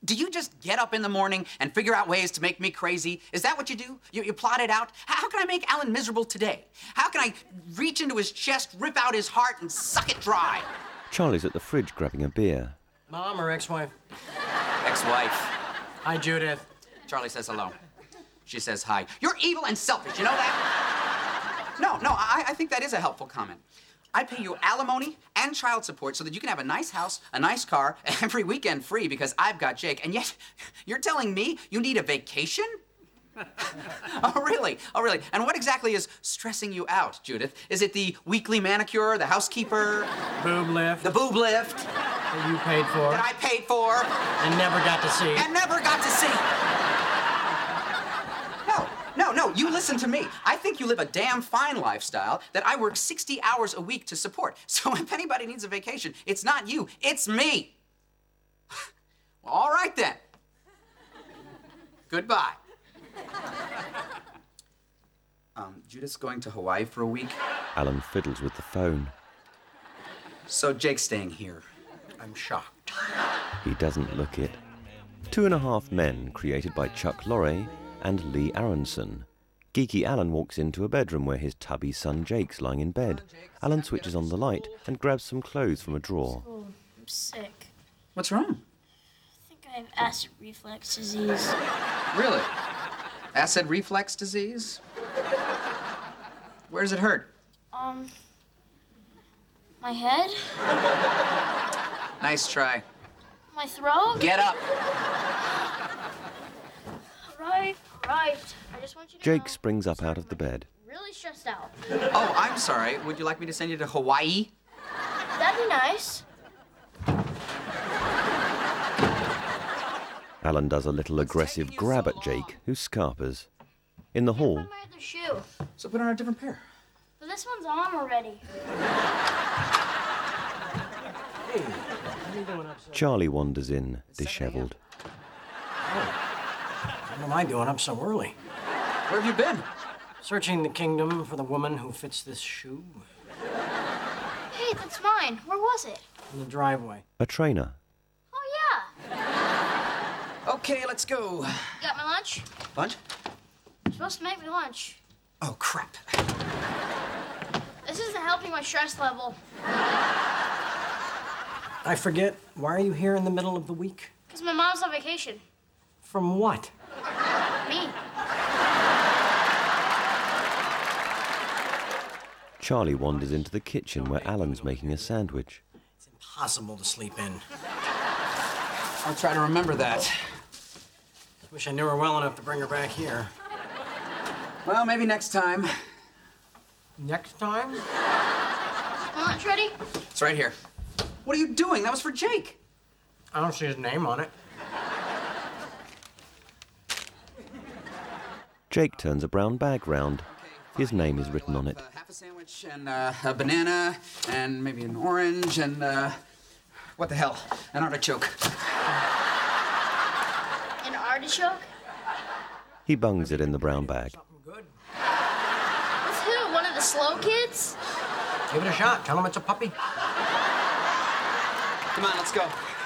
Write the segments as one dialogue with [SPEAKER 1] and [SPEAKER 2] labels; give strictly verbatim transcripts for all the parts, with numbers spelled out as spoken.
[SPEAKER 1] do you just get up in the morning and figure out ways to make me crazy? Is that what you do? You, you plot it out? How can I make Alan miserable today? How can I reach into his chest, rip out his heart, and suck it dry?
[SPEAKER 2] Charlie's at the fridge grabbing a beer.
[SPEAKER 3] Mom or ex-wife?
[SPEAKER 1] Ex-wife.
[SPEAKER 3] Hi, Judith.
[SPEAKER 1] Charlie says hello. She says hi. You're evil and selfish, you know that? No, no, I, I think that is a helpful comment. I pay you alimony and child support so that you can have a nice house, a nice car, every weekend free because I've got Jake. And yet, you're telling me you need a vacation? Oh, really? Oh, really? And what exactly is stressing you out, Judith? Is it the weekly manicure, the housekeeper?
[SPEAKER 3] Boob lift.
[SPEAKER 1] The boob lift?
[SPEAKER 3] That you paid for.
[SPEAKER 1] That I paid for?
[SPEAKER 3] And never got to see.
[SPEAKER 1] And never got to see. No, no, no, you listen to me. I think you live a damn fine lifestyle that I work sixty hours a week to support. So if anybody needs a vacation, it's not you, it's me. Well, all right then. Goodbye. Um, Judith's going to Hawaii for a week.
[SPEAKER 2] Alan fiddles with the phone.
[SPEAKER 1] So Jake's staying here.
[SPEAKER 3] I'm shocked.
[SPEAKER 2] He doesn't look it. Two and a Half Men, created by Chuck Lorre and Lee Aronson. Geeky Alan walks into a bedroom where his tubby son Jake's lying in bed. Alan switches on the light and grabs some clothes from a drawer.
[SPEAKER 4] Oh, I'm sick.
[SPEAKER 1] What's wrong?
[SPEAKER 4] I think I have acid reflux disease.
[SPEAKER 1] Really? Acid reflux disease? Where does it hurt?
[SPEAKER 4] Um, my head?
[SPEAKER 1] Nice try.
[SPEAKER 4] My throat?
[SPEAKER 1] Get up.
[SPEAKER 4] Right, right. I just want you to
[SPEAKER 2] Jake
[SPEAKER 4] know,
[SPEAKER 2] springs up out of the bed.
[SPEAKER 4] really stressed out.
[SPEAKER 1] Oh, I'm sorry. Would you like me to send you to Hawaii?
[SPEAKER 4] That'd be nice.
[SPEAKER 2] Alan does a little aggressive grab at Jake, who scarpers. In the hall,
[SPEAKER 4] I found my other shoe.
[SPEAKER 1] So put on a different pair.
[SPEAKER 4] But this one's on already.
[SPEAKER 3] Hey, what are you doing up so...
[SPEAKER 2] Charlie wanders in, dishevelled.
[SPEAKER 3] What am I doing up so early?
[SPEAKER 1] Where have you been?
[SPEAKER 3] Searching the kingdom for the woman who fits this shoe.
[SPEAKER 4] Hey, that's mine. Where was it?
[SPEAKER 3] In the driveway.
[SPEAKER 2] A trainer.
[SPEAKER 4] Oh, yeah.
[SPEAKER 1] Okay, let's go.
[SPEAKER 4] You got my lunch?
[SPEAKER 1] Lunch?
[SPEAKER 4] You're supposed to make me lunch.
[SPEAKER 1] Oh, crap.
[SPEAKER 4] This isn't helping my stress level.
[SPEAKER 3] I forget, why are you here in the middle of the week?
[SPEAKER 4] Because my mom's on vacation.
[SPEAKER 3] From what?
[SPEAKER 4] Me.
[SPEAKER 2] Charlie wanders into the kitchen where Alan's making a sandwich.
[SPEAKER 3] It's impossible to sleep in.
[SPEAKER 1] I'll try to remember that.
[SPEAKER 3] Wish I knew her well enough to bring her back here.
[SPEAKER 1] Well, maybe next time.
[SPEAKER 3] Next time?
[SPEAKER 4] Lunch ready?
[SPEAKER 1] It's right here. What are you doing? That was for Jake.
[SPEAKER 3] I don't see his name on it.
[SPEAKER 2] Jake turns a brown bag round. His name is written on it.
[SPEAKER 1] Uh, half a sandwich and uh, a banana and maybe an orange and uh, what the hell? An artichoke.
[SPEAKER 4] An artichoke?
[SPEAKER 2] He bungs it in the brown bag.
[SPEAKER 3] Something good.
[SPEAKER 4] With who? One of the slow kids?
[SPEAKER 3] Give it a shot. Tell him it's a puppy.
[SPEAKER 1] Come on, let's go.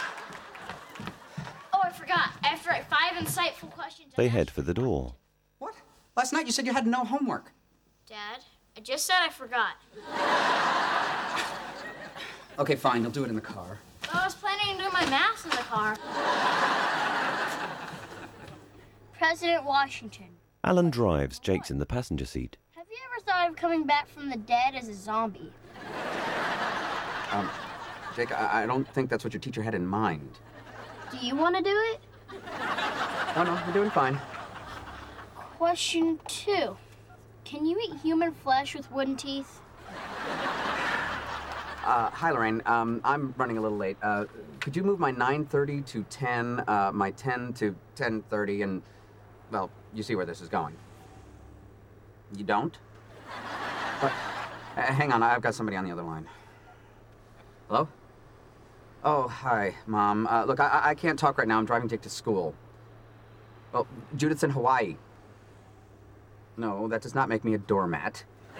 [SPEAKER 4] Oh, I forgot. I have to write five insightful questions.
[SPEAKER 2] They head for the door.
[SPEAKER 1] What? Last night you said you had no homework.
[SPEAKER 4] Dad, I just said I forgot.
[SPEAKER 1] Okay, fine, you'll do it in the car.
[SPEAKER 4] But I was planning on doing my math in the car. President Washington.
[SPEAKER 2] Alan drives. Jake's in the passenger seat.
[SPEAKER 4] Have you ever thought of coming back from the dead as a zombie?
[SPEAKER 1] Um, Jake, I, I don't think that's what your teacher had in mind.
[SPEAKER 4] Do you want to do it?
[SPEAKER 1] Oh, no, you're doing fine.
[SPEAKER 4] Question two. Can you eat human flesh with wooden teeth?
[SPEAKER 1] Uh, hi, Lorraine. Um, I'm running a little late. Uh, could you move my nine thirty to ten, uh, my ten to ten thirty, and, well, you see where this is going. You don't? What? Uh, hang on, I've got somebody on the other line. Hello? Oh, hi, Mom. Uh, look, I, I can't talk right now. I'm driving Jake to school. Well, Judith's in Hawaii. No, that does not make me a doormat.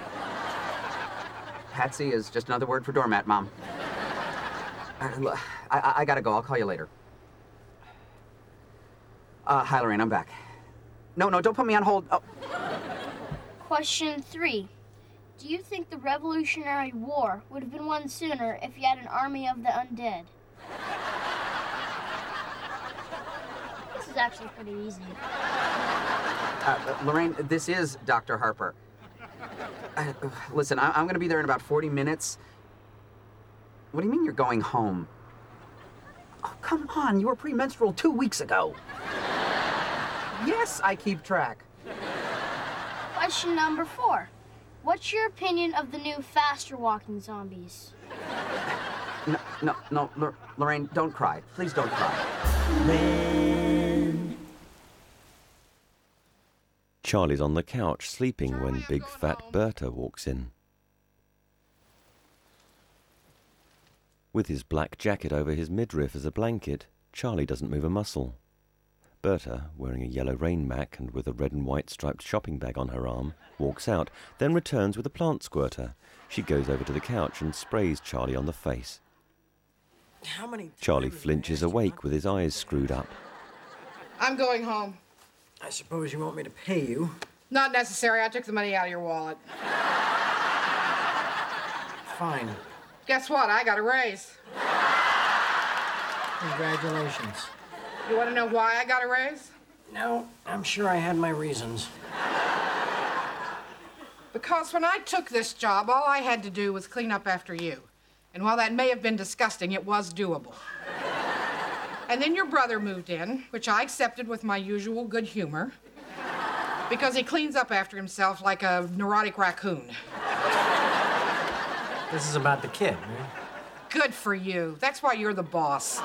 [SPEAKER 1] Patsy is just another word for doormat, Mom. Uh, I, I, I gotta go. I'll call you later. Uh, hi, Lorraine, I'm back. No, no, don't put me on hold. Oh.
[SPEAKER 4] Question three. Do you think the Revolutionary War would have been won sooner if you had an army of the undead? This is actually pretty easy.
[SPEAKER 1] Uh, Lorraine, this is Doctor Harper. Uh, listen, I I'm going to be there in about forty minutes. What do you mean you're going home? Oh, come on, you were premenstrual two weeks ago. Yes, I keep track.
[SPEAKER 4] Question number four. What's your opinion of the new faster walking zombies?
[SPEAKER 1] No, no, no, Lor- Lorraine, don't cry. Please don't cry.
[SPEAKER 2] Charlie's on the couch sleeping when big fat Berta walks in. With his black jacket over his midriff as a blanket, Charlie doesn't move a muscle. Berta, wearing a yellow rain mac and with a red and white striped shopping bag on her arm, walks out, then returns with a plant squirter. She goes over to the couch and sprays Charlie on the face.
[SPEAKER 3] How many
[SPEAKER 2] Charlie
[SPEAKER 3] times
[SPEAKER 2] flinches
[SPEAKER 3] have I asked you
[SPEAKER 2] awake
[SPEAKER 3] not
[SPEAKER 2] with
[SPEAKER 3] to-
[SPEAKER 2] his eyes screwed up.
[SPEAKER 5] I'm going home.
[SPEAKER 3] I suppose you want me to pay you.
[SPEAKER 5] Not necessary. I took the money out of your wallet.
[SPEAKER 3] Fine.
[SPEAKER 5] Guess what? I got a raise.
[SPEAKER 3] Congratulations.
[SPEAKER 5] You want to know why I got a raise?
[SPEAKER 3] No, I'm sure I had my reasons.
[SPEAKER 5] Because when I took this job, all I had to do was clean up after you. And while that may have been disgusting, it was doable. And then your brother moved in, which I accepted with my usual good humor, because he cleans up after himself like a neurotic raccoon.
[SPEAKER 3] This is about the kid, right?
[SPEAKER 5] Good for you. That's why you're the boss.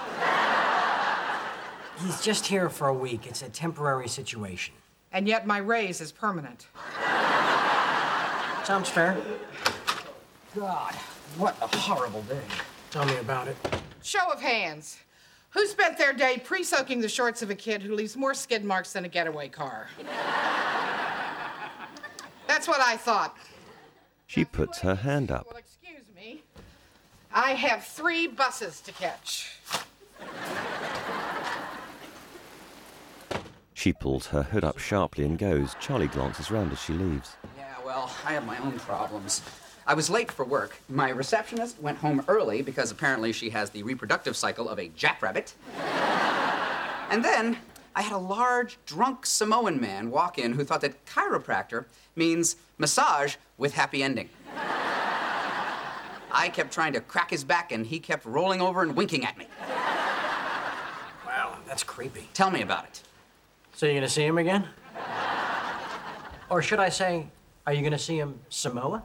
[SPEAKER 3] He's just here for a week. It's a temporary situation.
[SPEAKER 5] And yet my raise is permanent.
[SPEAKER 3] Sounds fair.
[SPEAKER 5] God, what a horrible day.
[SPEAKER 3] Tell me about it.
[SPEAKER 5] Show of hands. Who spent their day pre-soaking the shorts of a kid who leaves more skid marks than a getaway car? That's what I thought.
[SPEAKER 2] She puts her hand up.
[SPEAKER 5] Well, excuse me. I have three buses to catch.
[SPEAKER 2] She pulls her hood up sharply and goes. Charlie glances round as she leaves.
[SPEAKER 1] Yeah, well, I have my own problems. I was late for work. My receptionist went home early because apparently she has the reproductive cycle of a jackrabbit. And then I had a large, drunk Samoan man walk in who thought that chiropractor means massage with happy ending. I kept trying to crack his back and he kept rolling over and winking at me.
[SPEAKER 3] Wow, that's creepy.
[SPEAKER 1] Tell me about it.
[SPEAKER 3] So you're gonna see him again? Or should I say, are you gonna see him Samoa?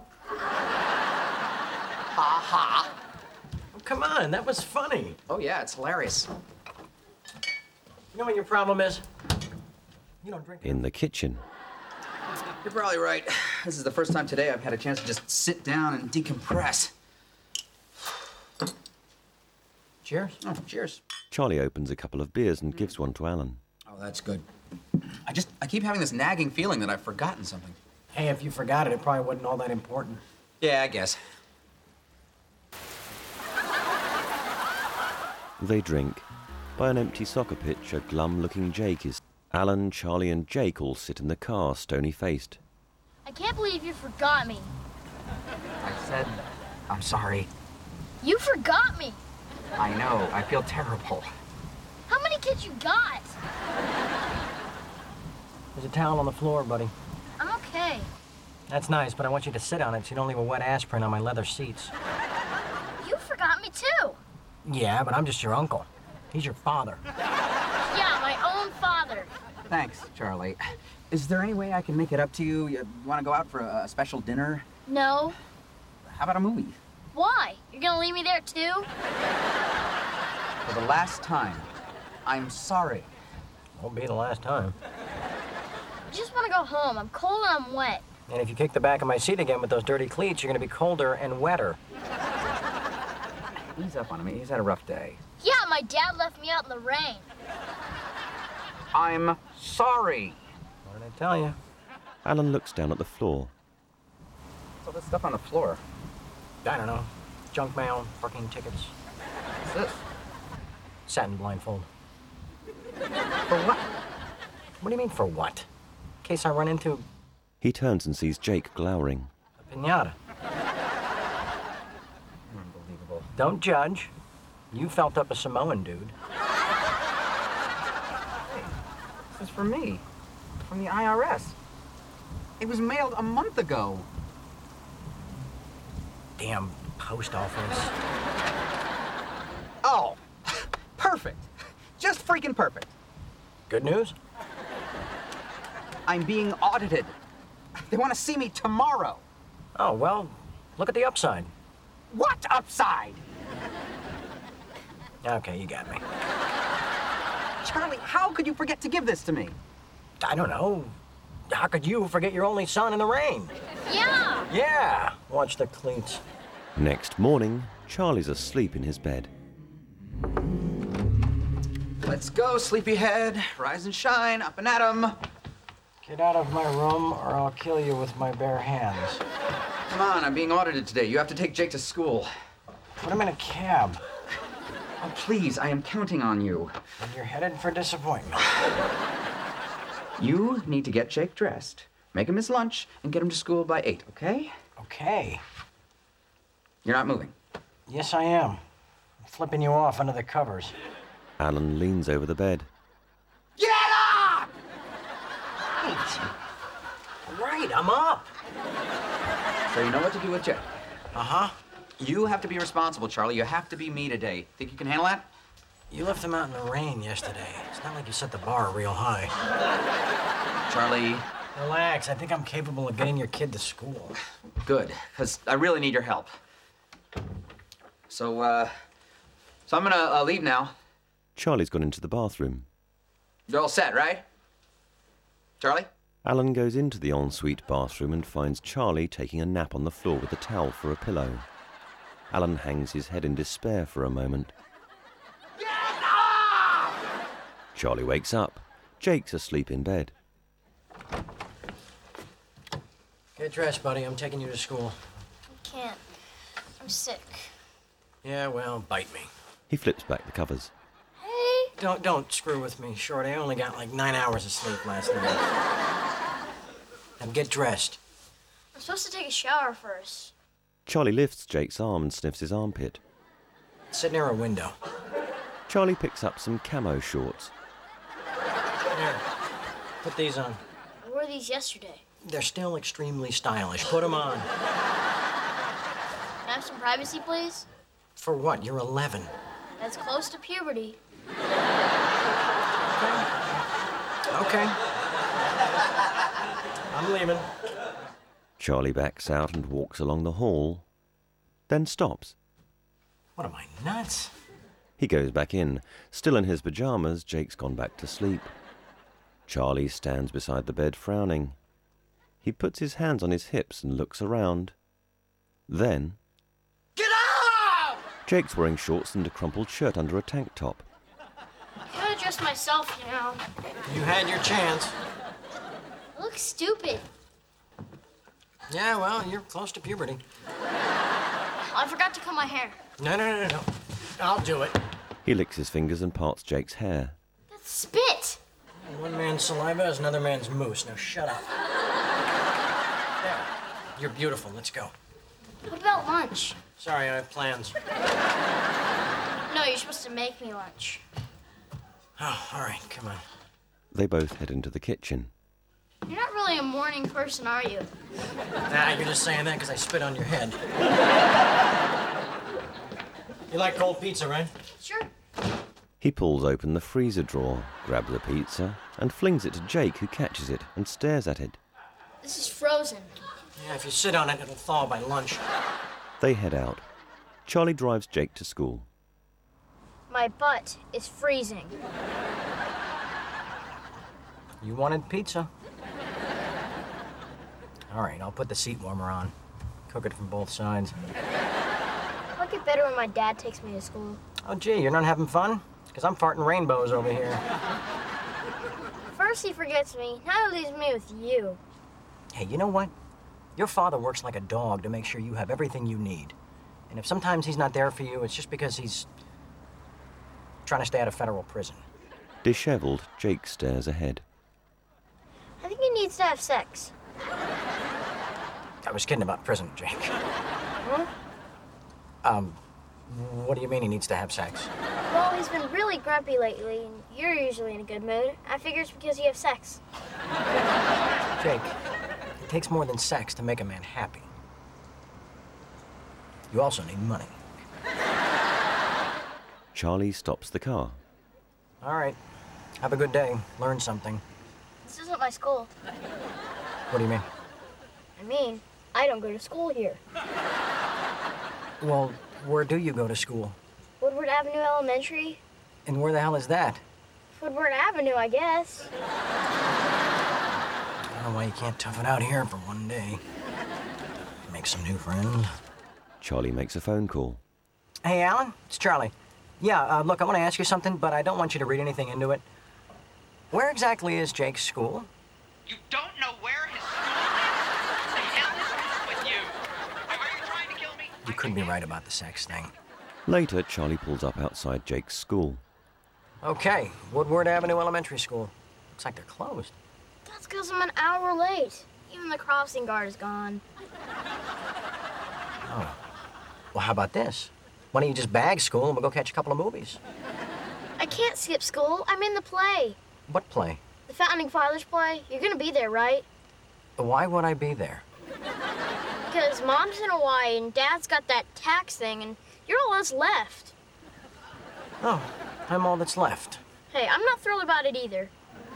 [SPEAKER 1] Ha ha.
[SPEAKER 3] Oh, come on, that was funny.
[SPEAKER 1] Oh yeah, it's hilarious.
[SPEAKER 3] You know what your problem is? You don't drink
[SPEAKER 2] In the kitchen,
[SPEAKER 1] You're probably right. This is the first time today I've had a chance to just sit down and decompress.
[SPEAKER 3] Cheers.
[SPEAKER 1] Oh, cheers.
[SPEAKER 2] Charlie opens a couple of beers and gives one to Alan.
[SPEAKER 1] Oh, that's good. I just, I keep having this nagging feeling that I've forgotten something.
[SPEAKER 3] Hey, if you forgot it, it probably wasn't all that important.
[SPEAKER 1] Yeah, I guess.
[SPEAKER 2] They drink. By an empty soccer pitch, a glum-looking Jake is... Alan, Charlie and Jake all sit in the car, stony-faced.
[SPEAKER 4] I can't believe you forgot me.
[SPEAKER 1] I said, I'm sorry.
[SPEAKER 4] You forgot me.
[SPEAKER 1] I know, I feel terrible.
[SPEAKER 4] How many kids you got?
[SPEAKER 3] There's a towel on the floor, buddy.
[SPEAKER 4] I'm okay.
[SPEAKER 3] That's nice, but I want you to sit on it so you don't leave a wet ass print on my leather seats.
[SPEAKER 4] You forgot me too.
[SPEAKER 3] Yeah, but I'm just your uncle. He's your father.
[SPEAKER 4] Yeah, my own father.
[SPEAKER 1] Thanks, Charlie. Is there any way I can make it up to you? You want to go out for a, a special dinner?
[SPEAKER 4] No.
[SPEAKER 1] How about a movie?
[SPEAKER 4] Why? You're gonna leave me there too?
[SPEAKER 1] For the last time, I'm sorry.
[SPEAKER 3] Won't be the last time.
[SPEAKER 4] I just wanna go home. I'm cold and I'm wet.
[SPEAKER 3] And if you kick the back of my seat again with those dirty cleats, you're gonna be colder and wetter.
[SPEAKER 1] Ease up on him. He's had a rough day.
[SPEAKER 4] Yeah, my dad left me out in the rain.
[SPEAKER 1] I'm sorry.
[SPEAKER 3] What did I tell you?
[SPEAKER 2] Alan looks down at the floor.
[SPEAKER 1] What's all this stuff on the floor?
[SPEAKER 3] I don't know. Junk mail, parking tickets,
[SPEAKER 1] What's this?
[SPEAKER 3] satin blindfold.
[SPEAKER 1] For what?
[SPEAKER 3] What do you mean, for what? In case I run into
[SPEAKER 2] He turns and sees Jake glowering.
[SPEAKER 3] a piñata. Unbelievable. Don't judge. You felt up a Samoan dude.
[SPEAKER 1] This is for me. From the I R S. It was mailed a month ago.
[SPEAKER 3] Damn post office.
[SPEAKER 1] Oh, perfect. Just freaking perfect.
[SPEAKER 3] Good news?
[SPEAKER 1] I'm being audited. They want to see me tomorrow.
[SPEAKER 3] Oh, well, look at the upside.
[SPEAKER 1] What upside?
[SPEAKER 3] Okay, you got me.
[SPEAKER 1] Charlie, how could you forget to give this to me?
[SPEAKER 3] I don't know. How could you forget your only son in the rain?
[SPEAKER 4] Yeah!
[SPEAKER 3] Yeah, watch the cleats.
[SPEAKER 2] Next morning, Charlie's asleep in his bed.
[SPEAKER 1] Let's go, sleepyhead. Rise and shine, up and at 'em.
[SPEAKER 3] Get out of my room or I'll kill you with my bare hands.
[SPEAKER 1] Come on, I'm being audited today. You have to take Jake to school.
[SPEAKER 3] Put him in a cab.
[SPEAKER 1] Oh, please, I am counting on you.
[SPEAKER 3] And you're headed for disappointment.
[SPEAKER 1] You need to get Jake dressed, make him his lunch, and get him to school by eight, okay?
[SPEAKER 3] Okay.
[SPEAKER 1] You're not moving.
[SPEAKER 3] Yes, I am. I'm flipping you off under the covers.
[SPEAKER 2] Alan leans over the bed.
[SPEAKER 1] Get up!
[SPEAKER 3] Right, I'm up.
[SPEAKER 1] So you know what to do with Jake.
[SPEAKER 3] Uh-huh.
[SPEAKER 1] You have to be responsible, Charlie. You have to be me today. Think you can handle that?
[SPEAKER 3] You left him out in the rain yesterday. It's not like you set the bar real high.
[SPEAKER 1] Charlie,
[SPEAKER 3] Relax. I think I'm capable of getting your kid to school.
[SPEAKER 1] good, because I really need your help. So, uh, so I'm gonna uh, leave now.
[SPEAKER 2] Charlie's gone into the bathroom.
[SPEAKER 1] You're all set, right? Charlie?
[SPEAKER 2] Alan goes into the ensuite bathroom and finds Charlie taking a nap on the floor with a towel for a pillow. Alan hangs his head in despair for a moment.
[SPEAKER 1] Get up!
[SPEAKER 2] Charlie wakes up. Jake's asleep in bed.
[SPEAKER 3] Get dressed, buddy. I'm taking you to school.
[SPEAKER 4] I can't. I'm sick.
[SPEAKER 3] Yeah, well, bite me.
[SPEAKER 2] He flips back the covers.
[SPEAKER 4] Hey!
[SPEAKER 3] Don't don't screw with me, Short. I only got like nine hours of sleep last night. Now get dressed.
[SPEAKER 4] I'm supposed to take a shower first.
[SPEAKER 2] Charlie lifts Jake's arm and sniffs his armpit.
[SPEAKER 3] Sit near a window.
[SPEAKER 2] Charlie picks up some camo shorts.
[SPEAKER 3] Here, put these on.
[SPEAKER 4] I wore these yesterday.
[SPEAKER 3] They're still extremely stylish. Put them on.
[SPEAKER 4] Can I have some privacy, please?
[SPEAKER 3] For what? You're eleven.
[SPEAKER 4] That's close to puberty.
[SPEAKER 3] Okay. I'm leaving.
[SPEAKER 2] Charlie backs out and walks along the hall, then stops.
[SPEAKER 3] What am I, nuts?
[SPEAKER 2] He goes back in. Still in his pajamas, Jake's gone back to sleep. Charlie stands beside the bed, frowning. He puts his hands on his hips and looks around. Then...
[SPEAKER 1] Get up!
[SPEAKER 2] Jake's wearing shorts and a crumpled shirt under a tank top.
[SPEAKER 4] I could have dressed myself, you know.
[SPEAKER 3] You had your chance.
[SPEAKER 4] I look stupid.
[SPEAKER 3] Yeah, well, you're close to puberty.
[SPEAKER 4] I forgot to comb my hair.
[SPEAKER 3] No, no, no, no, no. I'll do it.
[SPEAKER 2] He licks his fingers and parts Jake's hair.
[SPEAKER 4] That's spit.
[SPEAKER 3] One man's saliva is another man's moose. Now shut up. There. You're beautiful. Let's go.
[SPEAKER 4] What about lunch?
[SPEAKER 3] Sorry, I have plans.
[SPEAKER 4] No, you're supposed to make me lunch.
[SPEAKER 3] Oh, all right. Come on.
[SPEAKER 2] They both head into the kitchen.
[SPEAKER 4] You're not really a morning person, are you?
[SPEAKER 3] Nah, you're just saying that because I spit on your head. You like cold pizza, right?
[SPEAKER 4] Sure.
[SPEAKER 2] He pulls open the freezer drawer, grabs a pizza, and flings it to Jake, who catches it and stares at it.
[SPEAKER 4] This is frozen.
[SPEAKER 3] Yeah, if you sit on it, it'll thaw by lunch.
[SPEAKER 2] They head out. Charlie drives Jake to school.
[SPEAKER 4] My butt is freezing.
[SPEAKER 3] You wanted pizza. All right, I'll put the seat warmer on. Cook it from both sides.
[SPEAKER 4] I'll get better when my dad takes me to school.
[SPEAKER 3] Oh, gee, you're not having fun? Because I'm farting rainbows over here.
[SPEAKER 4] First he forgets me, now he leaves me with you.
[SPEAKER 3] Hey, you know what? Your father works like a dog to make sure you have everything you need. And if sometimes he's not there for you, it's just because he's trying to stay out of federal prison.
[SPEAKER 2] Disheveled, Jake stares ahead.
[SPEAKER 4] needs to have sex?
[SPEAKER 3] I was kidding about prison, Jake.
[SPEAKER 4] Huh?
[SPEAKER 3] Um, what do you mean he needs to have sex?
[SPEAKER 4] Well, he's been really grumpy lately, and you're usually in a good mood. I figure it's because you have sex.
[SPEAKER 3] Jake, it takes more than sex to make a man happy. You also need money.
[SPEAKER 2] Charlie stops the car.
[SPEAKER 3] All right. Have a good day. Learn something.
[SPEAKER 4] This isn't my school.
[SPEAKER 3] What do you mean?
[SPEAKER 4] I mean, I don't go to school here.
[SPEAKER 3] Well, where do you go to school?
[SPEAKER 4] Woodward Avenue Elementary?
[SPEAKER 3] And where the hell is that?
[SPEAKER 4] Woodward Avenue, I guess.
[SPEAKER 3] I don't know why you can't tough it out here for one day. Make some new friends.
[SPEAKER 2] Charlie makes a phone call.
[SPEAKER 3] Hey, Alan, it's Charlie. Yeah, uh, look, I want to ask you something, but I don't want you to read anything into it. Where exactly is Jake's school?
[SPEAKER 6] You don't know where his school is? What the hell is wrong with you? Are you trying to kill me?
[SPEAKER 3] You could be right about the sex thing.
[SPEAKER 2] Later, Charlie pulls up outside Jake's school.
[SPEAKER 3] Okay, Woodward Avenue Elementary School. Looks like they're closed.
[SPEAKER 4] That's because I'm an hour late. Even the crossing guard is gone.
[SPEAKER 3] Oh. Well, how about this? Why don't you just bag school and we'll go catch a couple of movies?
[SPEAKER 4] I can't skip school. I'm in the play.
[SPEAKER 3] What play?
[SPEAKER 4] The Founding Fathers play. You're gonna be there, right?
[SPEAKER 3] Why would I be there?
[SPEAKER 4] Because Mom's in Hawaii and Dad's got that tax thing and you're all that's left.
[SPEAKER 3] Oh, I'm all that's left.
[SPEAKER 4] Hey, I'm not thrilled about it either.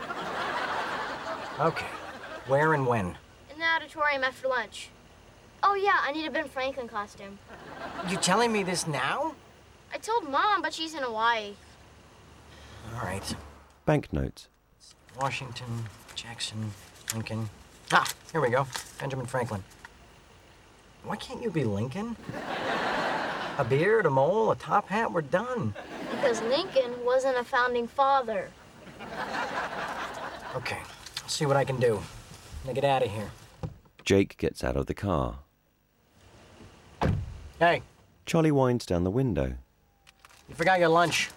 [SPEAKER 3] Okay. Where and when?
[SPEAKER 4] In the auditorium after lunch. Oh yeah, I need a Ben Franklin costume.
[SPEAKER 3] You telling me this now?
[SPEAKER 4] I told Mom, but she's in Hawaii.
[SPEAKER 3] All right.
[SPEAKER 2] Banknotes.
[SPEAKER 3] Washington, Jackson, Lincoln. Ah, here we go. Benjamin Franklin. Why can't you be Lincoln? A beard, a mole, a top hat, we're done.
[SPEAKER 4] Because Lincoln wasn't a founding father.
[SPEAKER 3] Okay, I'll see what I can do. Now get out of here.
[SPEAKER 2] Jake gets out of the car.
[SPEAKER 3] Hey,
[SPEAKER 2] Charlie winds down the window.
[SPEAKER 3] you forgot your lunch.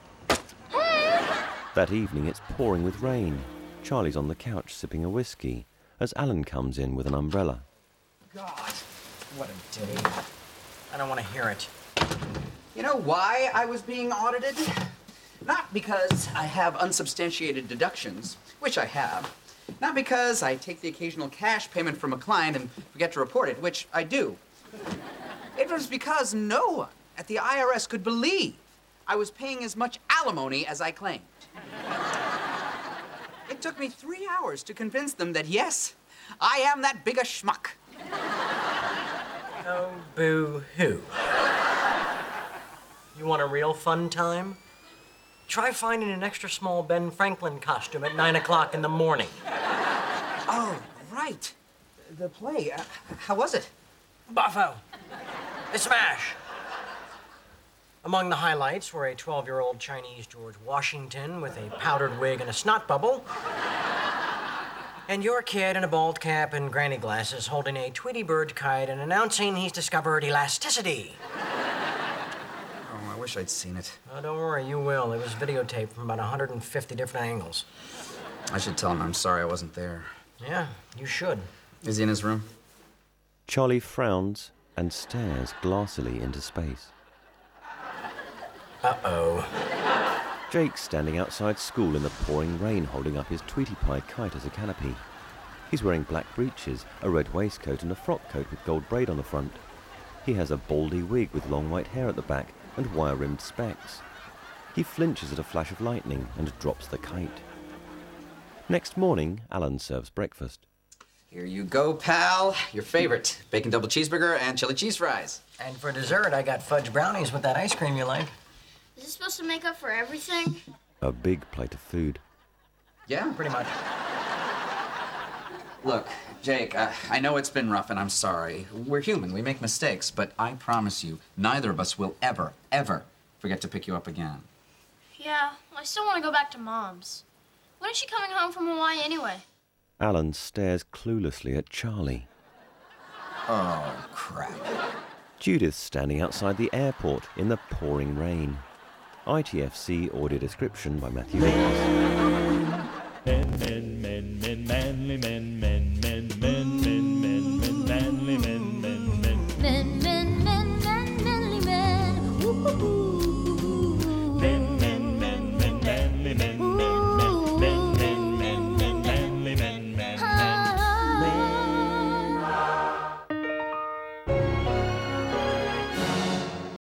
[SPEAKER 2] That evening, it's pouring with rain. Charlie's on the couch sipping a whiskey as Alan comes in with an umbrella.
[SPEAKER 3] God, what a day. I don't want to hear it.
[SPEAKER 1] You know why I was being audited? Not because I have unsubstantiated deductions, which I have. Not because I take the occasional cash payment from a client and forget to report it, which I do. It was because no one at the I R S could believe I was paying as much alimony as I claimed. It took me three hours to convince them that, yes, I am that big a schmuck.
[SPEAKER 3] Oh, boo-hoo. You want a real fun time? Try finding an extra small Ben Franklin costume at nine o'clock in the morning.
[SPEAKER 1] Oh, right. The play. Uh, how was it?
[SPEAKER 3] Buffo. It's smash. Among the highlights were a twelve-year-old Chinese George Washington with a powdered wig and a snot bubble. And your kid in a bald cap and granny glasses holding a Tweety Bird kite and announcing he's discovered elasticity.
[SPEAKER 1] Oh, I wish I'd seen it.
[SPEAKER 3] Oh, don't worry, you will. It was videotaped from about one hundred fifty different angles.
[SPEAKER 1] I should tell him I'm sorry I wasn't there.
[SPEAKER 3] Yeah, you should.
[SPEAKER 1] Is he in his room?
[SPEAKER 2] Charlie frowns and stares glassily into space.
[SPEAKER 3] Uh-oh.
[SPEAKER 2] Jake's standing outside school in the pouring rain holding up his Tweety Pied kite as a canopy. He's wearing black breeches, a red waistcoat and a frock coat with gold braid on the front. He has a baldy wig with long white hair at the back and wire-rimmed specs. He flinches at a flash of lightning and drops the kite. Next morning, Alan serves breakfast.
[SPEAKER 1] Here you go, pal. Your favorite. Bacon double cheeseburger and chili cheese fries.
[SPEAKER 3] And for dessert, I got fudge brownies with that ice cream you like.
[SPEAKER 4] Is this supposed to make up for everything?
[SPEAKER 2] A big plate of food.
[SPEAKER 1] Yeah?
[SPEAKER 3] Pretty much.
[SPEAKER 1] Look, Jake, uh, I know it's been rough and I'm sorry. We're human. We make mistakes. But I promise you, neither of us will ever, ever forget to pick you up again.
[SPEAKER 4] Yeah, I still want to go back to Mom's. When is she coming home from Hawaii anyway?
[SPEAKER 2] Alan stares cluelessly at Charlie.
[SPEAKER 1] Oh, crap.
[SPEAKER 2] Judith's standing outside the airport in the pouring rain. I T F C audio description by Matthew Higgins.
[SPEAKER 7] Men, men, men, men, manly manly men, men, men, men, men, men, manly men.